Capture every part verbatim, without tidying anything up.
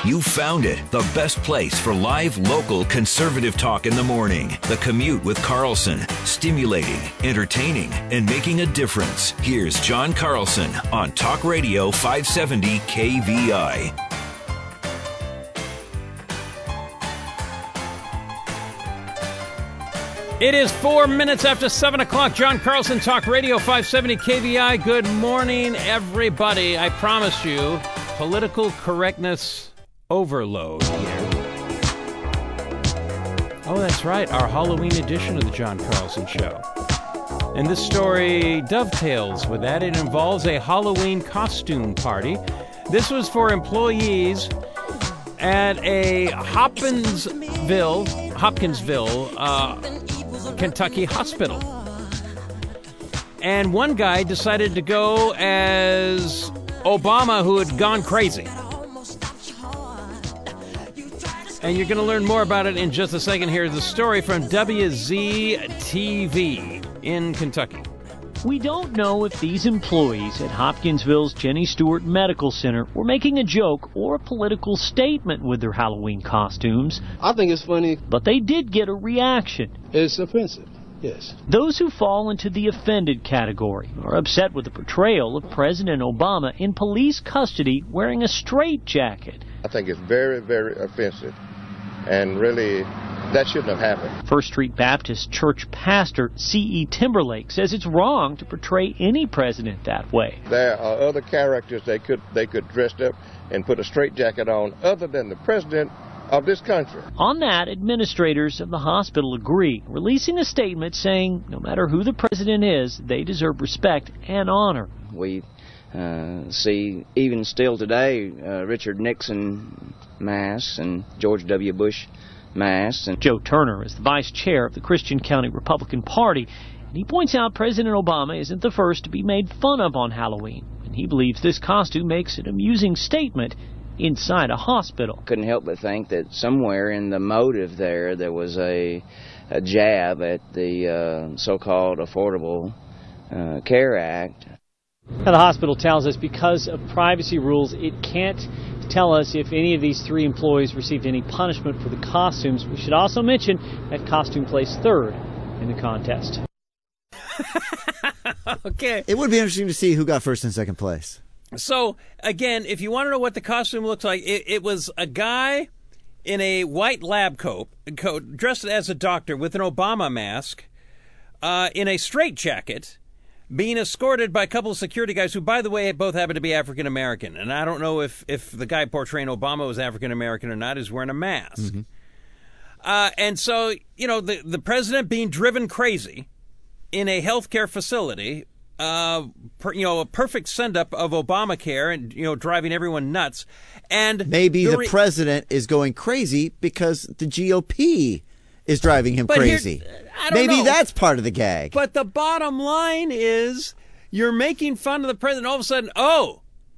You found it, the best place for live, local, conservative talk in the morning. The Commute with Carlson. Stimulating, entertaining, and making a difference. Here's John Carlson on Talk Radio five seventy K V I. It is four minutes after seven o'clock. John Carlson, Talk Radio five seventy K V I. Good morning, everybody. I promise you, political correctness overload here. Oh, that's right, our Halloween edition of the John Carlson Show. And this story dovetails with that. It involves a Halloween costume party. This was for employees at a Hopkinsville, Hopkinsville, uh, Kentucky hospital. And one guy decided to go as Obama, who had gone crazy. And you're going to learn more about it in just a second. Here's the story from W Z T V in Kentucky. We don't know if these employees at Hopkinsville's Jenny Stewart Medical Center were making a joke or a political statement with their Halloween costumes. I think it's funny. But they did get a reaction. It's offensive, yes. Those who fall into the offended category are upset with the portrayal of President Obama in police custody wearing a straitjacket. I think it's very, very offensive. And really, that shouldn't have happened. First Street Baptist Church pastor C E Timberlake says it's wrong to portray any president that way. There are other characters they could they could dress up and put a straitjacket on other than the president of this country. On that, administrators of the hospital agree, releasing a statement saying no matter who the president is, they deserve respect and honor. We uh, see, even still today, uh, Richard Nixon masks and George W. Bush masks. And Joe Turner is the vice chair of the Christian County Republican Party, and he points out President Obama isn't the first to be made fun of on Halloween, and he believes this costume makes an amusing statement inside a hospital. Couldn't help but think that somewhere in the motive there, there was a, a jab at the uh, so-called Affordable uh, Care Act. Now, the hospital tells us because of privacy rules, it can't tell us if any of these three employees received any punishment for the costumes. We should also mention that costume placed third in the contest. Okay. It would be interesting to see who got first and second place. So, again, if you want to know what the costume looked like, it, it was a guy in a white lab coat, coat dressed as a doctor with an Obama mask, uh, in a straitjacket, being escorted by a couple of security guys who, by the way, both happen to be African-American. And I don't know if, if the guy portraying Obama was African-American or not, is wearing a mask. Mm-hmm. Uh, and so, you know, the, the president being driven crazy in a healthcare facility, uh, per, you know, a perfect send-up of Obamacare and, you know, driving everyone nuts. And maybe the, re- the president is going crazy because the G O P is driving him but crazy. Here, I don't Maybe know. that's part of the gag. But the bottom line is you're making fun of the president. All of a sudden, oh,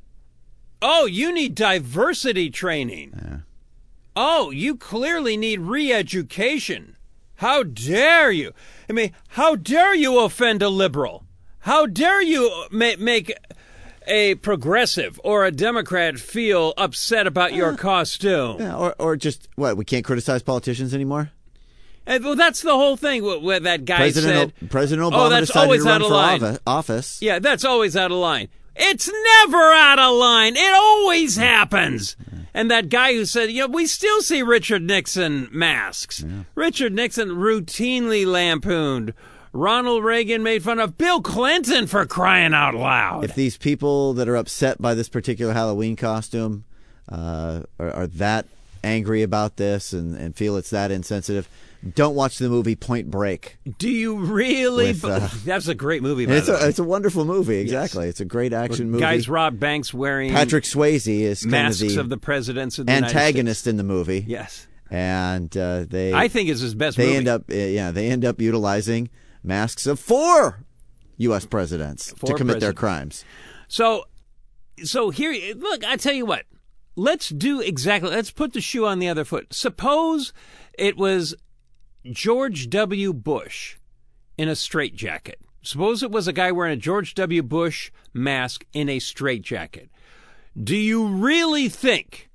oh, you need diversity training. Yeah. Oh, you clearly need re-education. How dare you? I mean, how dare you offend a liberal? How dare you ma- make a progressive or a Democrat feel upset about your costume? Yeah, or, or just, what, we can't criticize politicians anymore? And, well, that's the whole thing. What that guy President said. O- President Obama oh, that's decided always to run out of for line. ov- office. Yeah, that's always out of line. It's never out of line. It always happens. And that guy who said, you know, we still see Richard Nixon masks. Yeah. Richard Nixon routinely lampooned. Ronald Reagan made fun of Bill Clinton, for crying out loud. If these people that are upset by this particular Halloween costume uh, are, are that angry about this and, and feel it's that insensitive, don't watch the movie Point Break. Do you really? With, uh, That's a great movie, by it's the a, way. It's a wonderful movie, exactly. Yes. It's a great action movie. Guys rob banks wearing Patrick Swayze is kind masks of the of the presidents of the antagonist in the movie. Yes. And uh, they I think it's his best they movie. end up uh, yeah, they end up utilizing masks of four U S presidents four to commit presidents. their crimes. So so here look, I tell you what. Let's do exactly let's put the shoe on the other foot. Suppose it was George W. Bush in a straitjacket. Suppose it was a guy wearing a George W. Bush mask in a straitjacket. Do you really think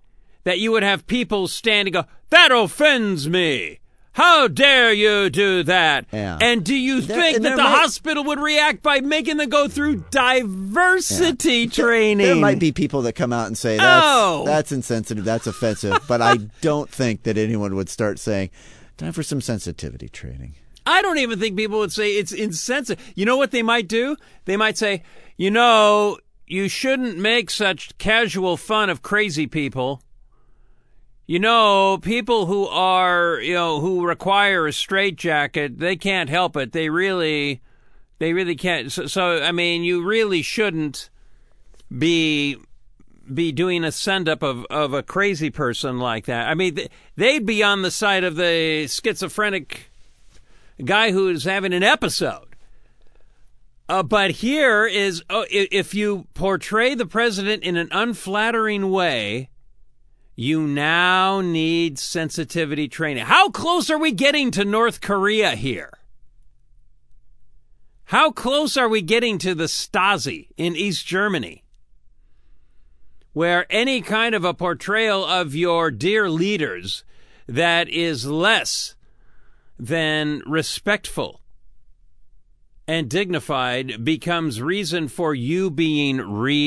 that you would have people stand and go, that offends me. How dare you do that? Yeah. And do you There- think and that there the might- hospital would react by making them go through diversity Yeah. training? There might be people that come out and say that's Oh. that's insensitive, that's offensive, but I don't think that anyone would start saying, time for some sensitivity training. I don't even think people would say it's insensitive. You know what they might do? They might say, you know, you shouldn't make such casual fun of crazy people. You know, people who are, you know, who require a straitjacket, they can't help it. They really, they really can't. So, so I mean, you really shouldn't be be doing a send-up of, of a crazy person like that. I mean, they'd be on the side of the schizophrenic guy who is having an episode. Uh, but here is, oh, if you portray the president in an unflattering way, you now need sensitivity training. How close are we getting to North Korea here? How close are we getting to the Stasi in East Germany, where any kind of a portrayal of your dear leaders that is less than respectful and dignified becomes reason for you being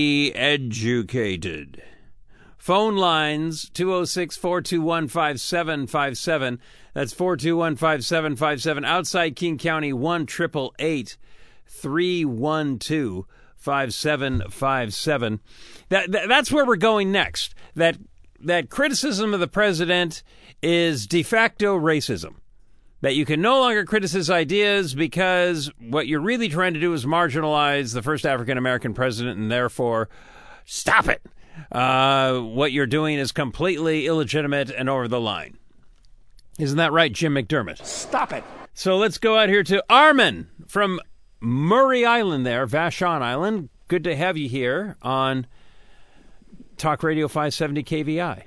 re-educated? Phone lines, two oh six, four two one, five seven five seven. That's four two one, five seven five seven. Outside King County, one eight eight eight, three one two, five seven five seven. That, that, that's where we're going next. That, that criticism of the president is de facto racism. That you can no longer criticize ideas because what you're really trying to do is marginalize the first African-American president, and therefore, stop it. Uh, what you're doing is completely illegitimate and over the line. Isn't that right, Jim McDermott? Stop it. So let's go out here to Armin from Murray Island there, Vashon Island. Good to have you here on Talk Radio five seventy K V I.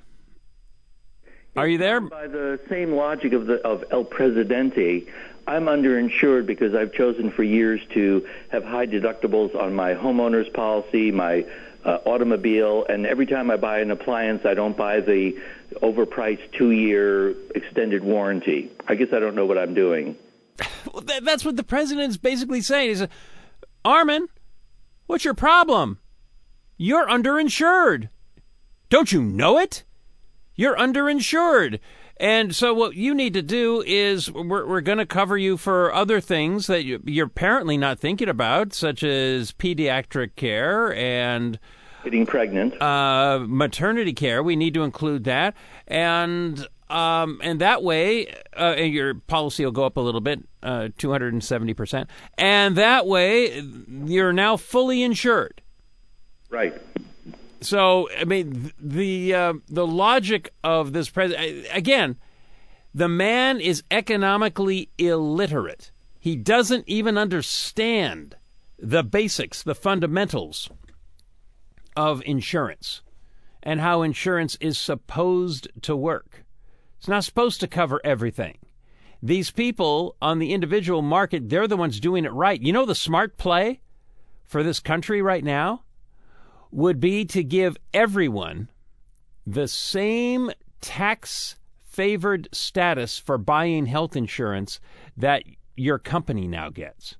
Are you there? By the same logic of the of El Presidente, I'm underinsured because I've chosen for years to have high deductibles on my homeowner's policy, my uh, automobile, and every time I buy an appliance, I don't buy the overpriced two-year extended warranty. I guess I don't know what I'm doing. Well, that, that's what the president's basically saying. He said, Armin, what's your problem? You're underinsured. Don't you know it? You're underinsured. And so what you need to do is we're, we're going to cover you for other things that you, you're apparently not thinking about, such as pediatric care and getting pregnant, uh, maternity care. We need to include that. And um, and that way, uh, and your policy will go up a little bit, uh, two hundred seventy percent. And that way, you're now fully insured. Right. So, I mean, the uh, the logic of this president, again, the man is economically illiterate. He doesn't even understand the basics, the fundamentals of insurance and how insurance is supposed to work. It's not supposed to cover everything. These people on the individual market, they're the ones doing it right. You know the smart play for this country right now would be to give everyone the same tax-favored status for buying health insurance that your company now gets.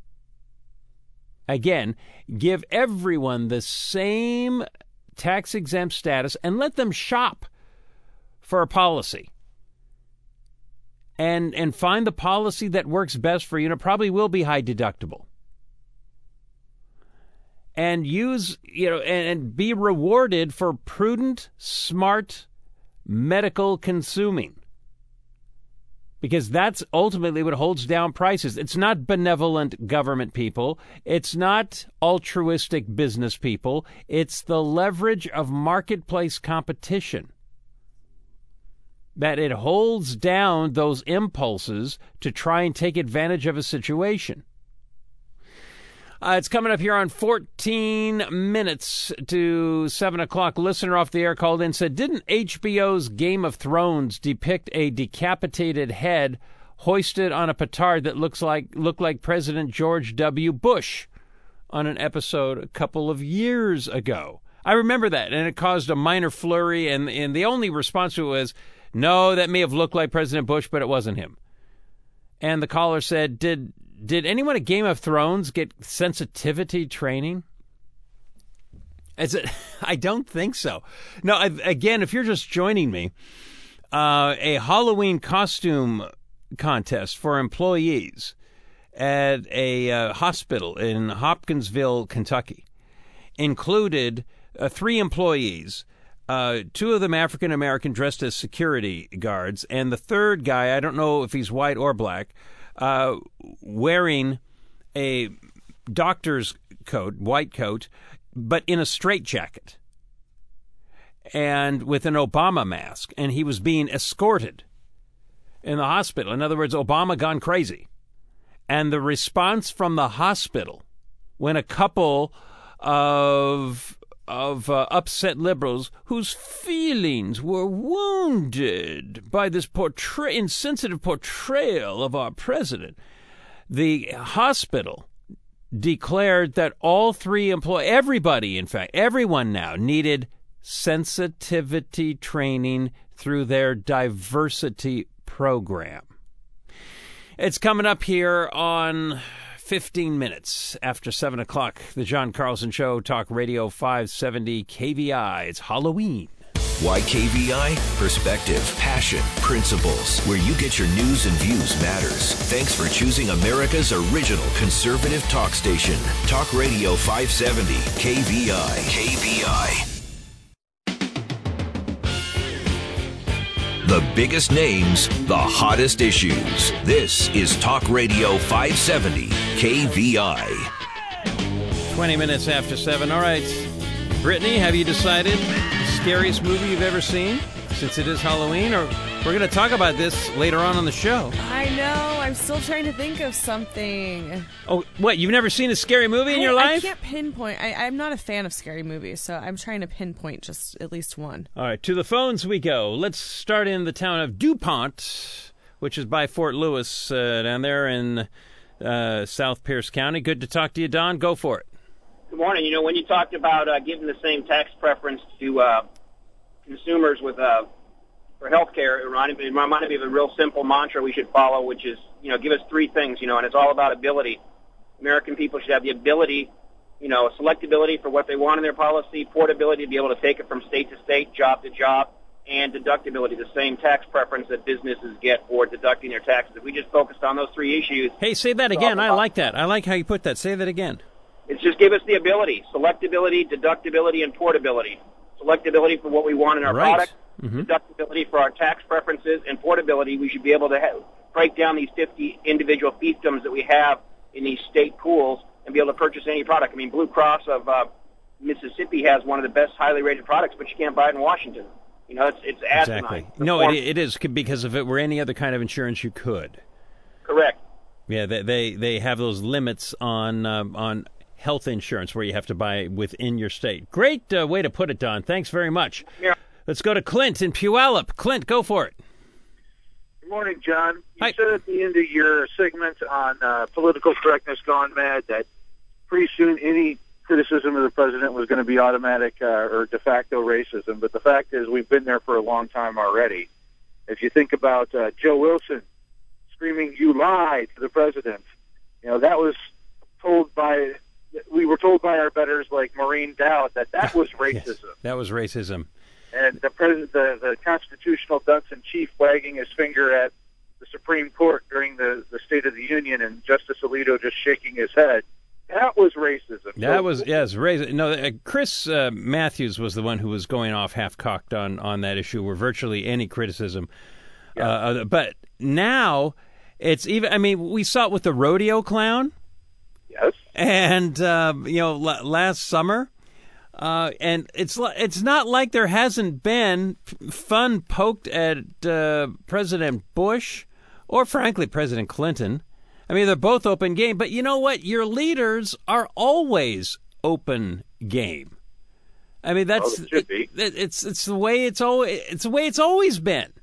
Again, give everyone the same tax-exempt status and let them shop for a policy. And, and find the policy that works best for you, and it probably will be high deductible. And use, you know, and, and be rewarded for prudent, smart medical consuming. Because that's ultimately what holds down prices. It's not benevolent government people. It's not altruistic business people. It's the leverage of marketplace competition that it holds down those impulses to try and take advantage of a situation. Uh, it's coming up here on fourteen minutes to seven o'clock. Listener off the air called in and said, didn't H B O's Game of Thrones depict a decapitated head hoisted on a petard that looks like looked like President George W. Bush on an episode a couple of years ago? I remember that, and it caused a minor flurry, and, and the only response to it was, no, that may have looked like President Bush, but it wasn't him. And the caller said, did did anyone at Game of Thrones get sensitivity training? Is it? I don't think so. No, I, again, if you're just joining me, uh, a Halloween costume contest for employees at a uh, hospital in Hopkinsville, Kentucky, included uh, three employees, uh, two of them African-American dressed as security guards, and the third guy, I don't know if he's white or black, uh, wearing a doctor's coat, white coat, but in a straitjacket and with an Obama mask, and he was being escorted in the hospital. In other words, Obama gone crazy. And the response from the hospital when a couple of of uh, upset liberals whose feelings were wounded by this portray- insensitive portrayal of our president, the hospital declared that all three employees, everybody, in fact, everyone now needed sensitivity training through their diversity program. It's coming up here on fifteen minutes after seven o'clock. The John Carlson Show, Talk Radio five seventy K V I. It's Halloween. Why K V I? Perspective, passion, principles. Where you get your news and views matters. Thanks for choosing America's original conservative talk station. Talk Radio five seventy K V I. K V I. The biggest names, the hottest issues. This is Talk Radio five seventy K V I. twenty minutes after seven. All right. Brittany, have you decided the scariest movie you've ever seen since it is Halloween? Or we're going to talk about this later on on the show. I know. I'm still trying to think of something. Oh, what? You've never seen a scary movie in I, your life? I can't pinpoint. I, I'm not a fan of scary movies, so I'm trying to pinpoint just at least one. All right. To the phones we go. Let's start in the town of DuPont, which is by Fort Lewis uh, down there in uh, South Pierce County. Good to talk to you, Don. Go for it. Good morning. You know, when you talked about uh, giving the same tax preference to uh, consumers with uh, for health care, it reminded, it reminded me of a real simple mantra we should follow, which is, you know, give us three things, you know, and it's all about ability. American people should have the ability, you know, selectability for what they want in their policy, portability to be able to take it from state to state, job to job, and deductibility, the same tax preference that businesses get for deducting their taxes. If we just focused on those three issues. Hey, say that again. I like that. I like how you put that. Say that again. It's just give us the ability, selectability, deductibility, and portability. Selectability for what we want in our right. product, mm-hmm. deductibility for our tax preferences, and portability. We should be able to have, break down these fifty individual fiefdoms that we have in these state pools and be able to purchase any product. I mean, Blue Cross of uh, Mississippi has one of the best highly rated products, but you can't buy it in Washington. You know, it's it's asinine. Exactly. No, it, it is, because if it were any other kind of insurance, you could. Correct. Yeah, they they, they have those limits on um, on health insurance where you have to buy within your state. Great uh, way to put it, Don. Thanks very much. Yeah. Let's go to Clint in Puyallup. Clint, go for it. Good morning, John. You Hi. said at the end of your segment on uh, political correctness gone mad that pretty soon any criticism of the president was going to be automatic uh, or de facto racism. But the fact is we've been there for a long time already. If you think about uh, Joe Wilson screaming, "You lie," to the president, you know, that was told by... We were told by our betters like Maureen Dowd that that was racism. Yes, that was racism. And the president, the, the constitutional dunce in chief, wagging his finger at the Supreme Court during the, the State of the Union, and Justice Alito just shaking his head. That was racism. That so, was yes, racism. No, uh, Chris uh, Matthews was the one who was going off half-cocked on on that issue, where virtually any criticism. Yeah. Uh, but now it's even. I mean, we saw it with the rodeo clown. Yes. And uh, you know, l- last summer, uh, and it's it's not like there hasn't been fun poked at uh, President Bush or, frankly, President Clinton. I mean, they're both open game. But you know what? Your leaders are always open game. I mean, that's well, it should be. It, it's it's the way it's always it's the way it's always been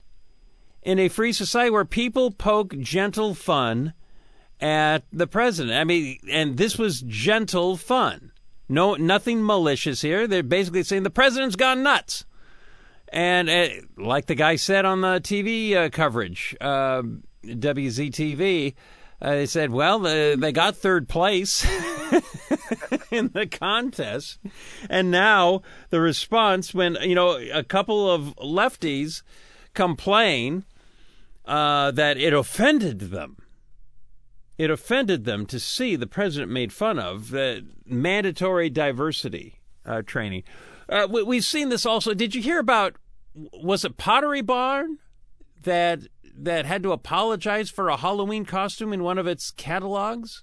in a free society where people poke gentle fun at the president. I mean, and this was gentle fun. No, nothing malicious here. They're basically saying the president's gone nuts. And uh, like the guy said on the T V uh, coverage, uh, W Z T V, uh, they said, well, uh, they got third place in the contest. And now the response when, you know, a couple of lefties complain uh, that it offended them. It offended them to see the president made fun of the mandatory diversity uh, training. Uh, we, we've seen this also. Did you hear about, was it Pottery Barn that that had to apologize for a Halloween costume in one of its catalogs?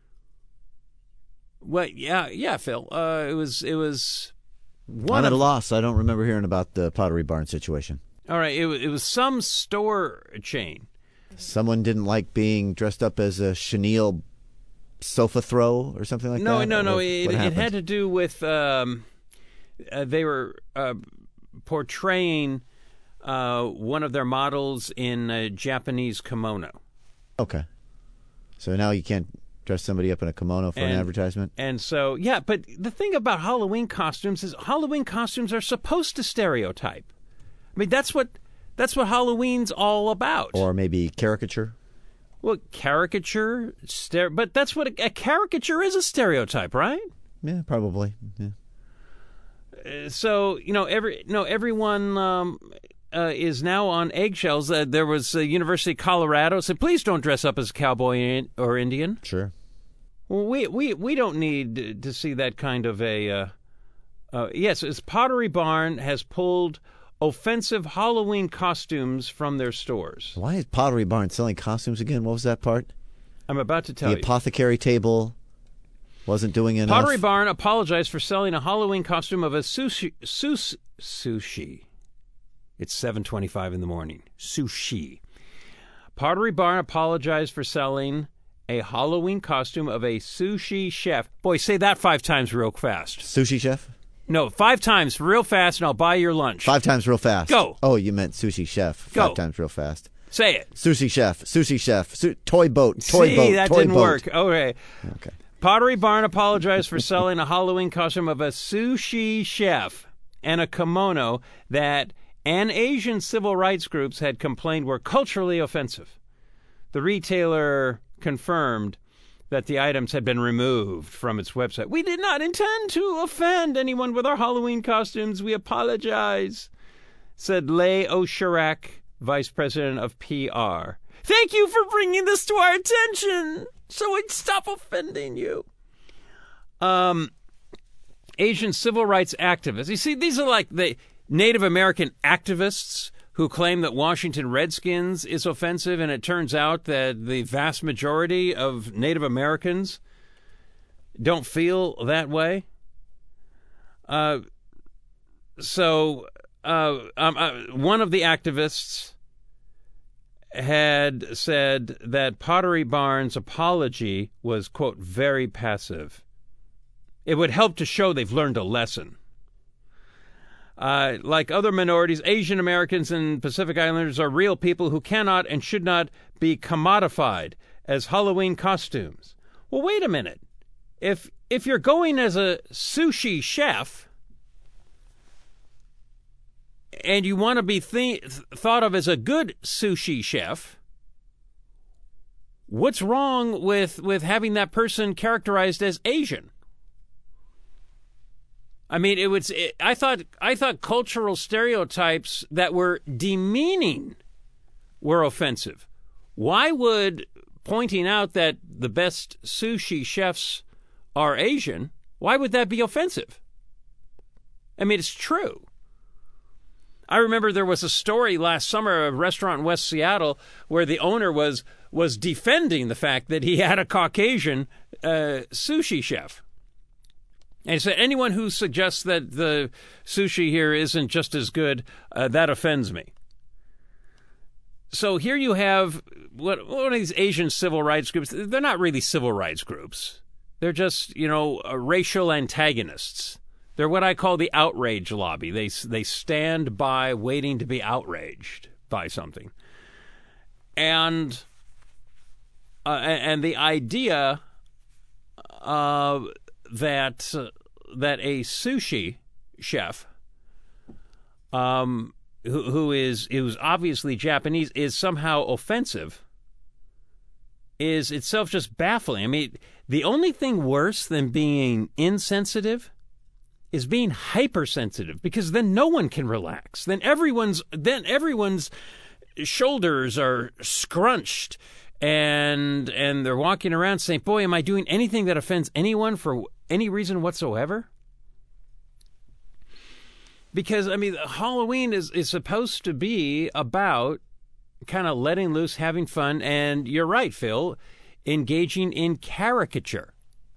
Well, yeah, yeah, Phil. Uh, it was it was one I'm at of, a loss. I don't remember hearing about the Pottery Barn situation. All right, it, it was some store chain. Someone didn't like being dressed up as a chenille sofa throw or something like no, that? No, no, no. What, it, what it had to do with um, uh, they were uh, portraying uh, one of their models in a Japanese kimono. Okay. So now you can't dress somebody up in a kimono for and, an advertisement? And so, yeah, but the thing about Halloween costumes is Halloween costumes are supposed to stereotype. I mean, that's what... That's what Halloween's all about. Or maybe caricature? Well, caricature, stere- but that's what a, a caricature is, a stereotype, right? Yeah, probably. Yeah. Uh, so, you know, every no everyone um, uh, is now on eggshells. Uh, there was a University of Colorado said, please don't dress up as a cowboy in, or Indian. Sure. Well, we, we, we don't need to see that kind of a... Uh, uh, yes, it's Pottery Barn has pulled... offensive Halloween costumes from their stores. Why is Pottery Barn selling costumes again? What was that part? I'm about to tell the you. The apothecary table wasn't doing enough. Pottery Barn apologized for selling a Halloween costume of a sushi. Sus, sushi. It's seven twenty-five in the morning. Sushi. Pottery Barn apologized for selling a Halloween costume of a sushi chef. Boy, say that five times real fast. Sushi chef? No, five times real fast, and I'll buy your lunch. Five times real fast. Go. Oh, you meant sushi chef. Go. Five times real fast. Say it. Sushi chef. Sushi chef. Su- toy boat. Toy See, boat. that toy didn't boat. work. Okay. Okay. Pottery Barn apologized for selling a Halloween costume of a sushi chef and a kimono that an Asian civil rights groups had complained were culturally offensive. The retailer confirmed that the items had been removed from its website. We did not intend to offend anyone with our Halloween costumes. We apologize, said Leigh Oshirak, vice president of P R. Thank you for bringing this to our attention so we'd stop offending you. Um, Asian civil rights activists. You see, these are like the Native American activists who claim that Washington Redskins is offensive, and it turns out that the vast majority of Native Americans don't feel that way. Uh, so uh, um, uh, one of the activists had said that Pottery Barn's apology was, quote, very passive. It would help to show they've learned a lesson. Uh, like other minorities, Asian Americans and Pacific Islanders are real people who cannot and should not be commodified as Halloween costumes. Well, wait a minute. If if you're going as a sushi chef and you want to be th- thought of as a good sushi chef, what's wrong with, with having that person characterized as Asian? I mean, it was. It, I thought. I thought cultural stereotypes that were demeaning were offensive. Why would pointing out that the best sushi chefs are Asian? Why would that be offensive? I mean, it's true. I remember there was a story last summer of a restaurant in West Seattle where the owner was was defending the fact that he had a Caucasian uh, sushi chef. And he said, anyone who suggests that the sushi here isn't just as good, uh, that offends me. So here you have what, one of these Asian civil rights groups. They're not really civil rights groups. They're just, you know, uh, racial antagonists. They're what I call the outrage lobby. They they stand by waiting to be outraged by something. And uh, and the idea uh, that uh, that a sushi chef, um, who, who is who's obviously Japanese, is somehow offensive is itself just baffling. I mean, the only thing worse than being insensitive is being hypersensitive, because then no one can relax. Then everyone's then everyone's shoulders are scrunched, and and they're walking around saying, "Boy, am I doing anything that offends anyone for any reason whatsoever?" Because, I mean, Halloween is, is supposed to be about kind of letting loose, having fun, and you're right, Phil, engaging in caricature.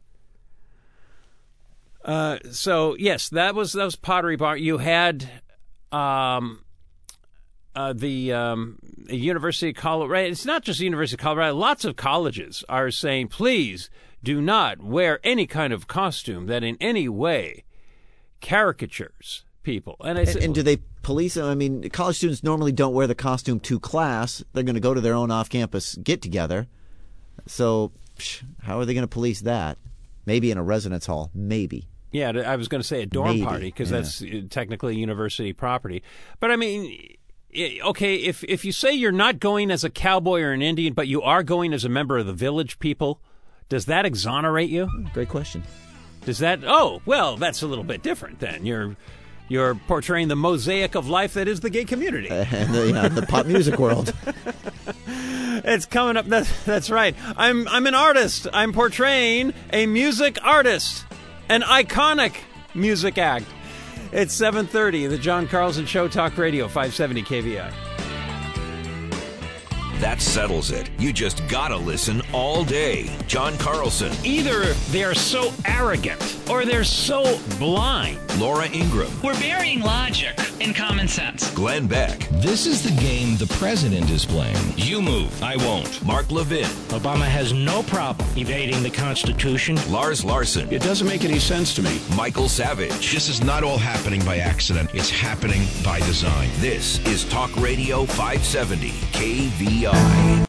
Uh, so, yes, that was that was Pottery Barn. You had um, uh, the um, University of Colorado. It's not just the University of Colorado. Lots of colleges are saying, please do not wear any kind of costume that in any way caricatures people. And I said, and, and do they police them? I mean, college students normally don't wear the costume to class. They're going to go to their own off-campus get-together. So psh, how are they going to police that? Maybe in a residence hall. Maybe. Yeah, I was going to say a dorm Maybe. party, because Yeah. that's technically university property. But, I mean, okay, if, if you say you're not going as a cowboy or an Indian, but you are going as a member of the Village People, does that exonerate you? Great question. Does that... Oh, well, that's a little bit different then. You're... You're portraying the mosaic of life that is the gay community. And the, you know, the pop music world. It's coming up. That's, that's right. I'm I'm an artist. I'm portraying a music artist, an iconic music act. It's seven thirty, the John Carlson Show, Talk Radio, five seventy K V I. That settles it. You just gotta listen all day. John Carlson. Either they're so arrogant or they're so blind. Laura Ingraham. We're burying logic in common sense. Glenn Beck. This is the game the president is playing. You move, I won't. Mark Levin. Obama has no problem evading the Constitution. Lars Larson. It doesn't make any sense to me. Michael Savage. This is not all happening by accident. It's happening by design. This is Talk Radio five seventy K V I.